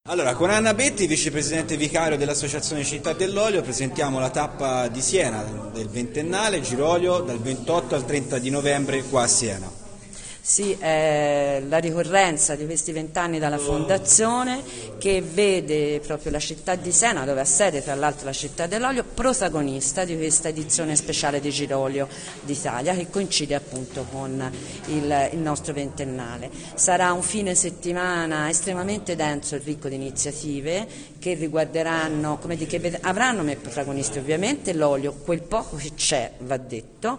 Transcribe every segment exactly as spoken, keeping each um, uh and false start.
Allora, con Anna Betti, vicepresidente vicario dell'Associazione Città dell'Olio, presentiamo la tappa di Siena del ventennale Girolio dal ventotto al trenta di novembre qua a Siena. Sì, è la ricorrenza di questi vent'anni dalla fondazione che vede proprio la città di Siena, dove ha sede tra l'altro la Città dell'Olio, protagonista di questa edizione speciale di Girolio d'Italia che coincide appunto con il, il nostro ventennale. Sarà un fine settimana estremamente denso e ricco di iniziative che riguarderanno, come di, che avranno come protagonisti ovviamente l'olio, quel poco che c'è va detto,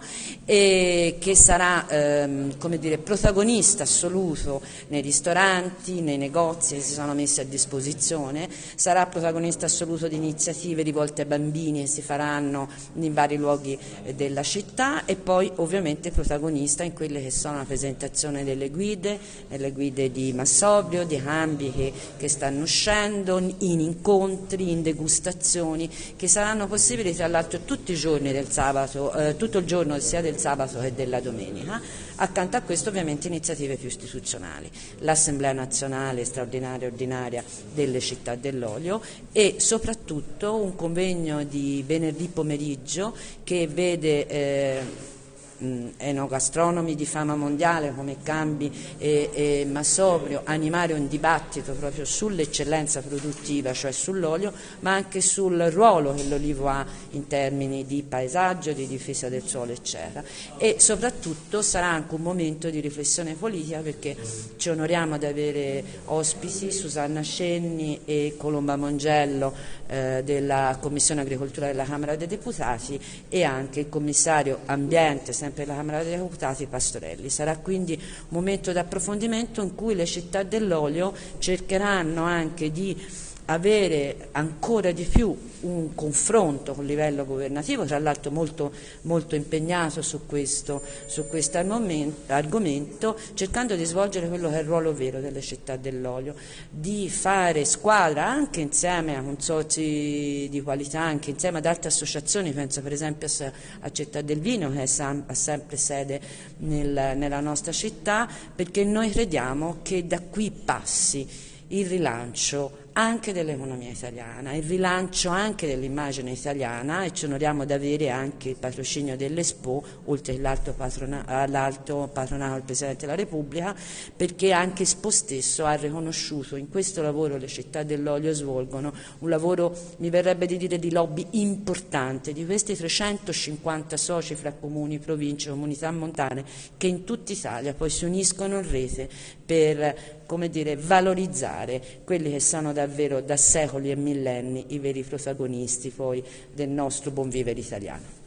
e che sarà ehm, come dire protagonista assoluto nei ristoranti, nei negozi che si sono messi a disposizione, sarà protagonista assoluto di iniziative rivolte ai bambini che si faranno in vari luoghi della città e poi ovviamente protagonista in quelle che sono la presentazione delle guide, delle guide di Massobrio, di cambi che, che stanno uscendo, in incontri, in degustazioni che saranno possibili tra l'altro tutti i giorni del sabato, eh, tutto il giorno sia del sabato che della domenica. Accanto a questo ovviamente iniziative più istituzionali, l'Assemblea nazionale straordinaria e ordinaria delle città dell'olio e soprattutto un convegno di venerdì pomeriggio che vede eh, enogastronomi di fama mondiale come Cambi e, e Massobrio animare un dibattito proprio sull'eccellenza produttiva, cioè sull'olio, ma anche sul ruolo che l'olivo ha in termini di paesaggio, di difesa del suolo, eccetera. E soprattutto sarà anche un momento di riflessione politica perché ci onoriamo di avere ospiti Susanna Cenni e Colomba Mongello eh, della Commissione Agricoltura della Camera dei Deputati e anche il commissario Ambiente, sempre per la Camera dei Deputati Pastorelli. Sarà quindi un momento di approfondimento in cui le città dell'olio cercheranno anche di avere ancora di più un confronto con il livello governativo, tra l'altro molto, molto impegnato su questo, su questo argomento, cercando di svolgere quello che è il ruolo vero delle città dell'olio, di fare squadra anche insieme a consorzi di qualità, anche insieme ad altre associazioni, penso per esempio a Città del Vino che ha sempre sede nel, nella nostra città, perché noi crediamo che da qui passi il rilancio anche dell'economia italiana, il rilancio anche dell'immagine italiana e ci onoriamo di avere anche il patrocinio dell'Expo, oltre all'alto patrona, patronato del Presidente della Repubblica, perché anche Expo stesso ha riconosciuto in questo lavoro le città dell'olio svolgono un lavoro, mi verrebbe di dire, di lobby importante, di questi trecentocinquanta soci fra comuni, province, comunità montane, che in tutta Italia poi si uniscono in rete per, come dire, valorizzare quelli che sono davvero da secoli e millenni i veri protagonisti poi del nostro buon vivere italiano.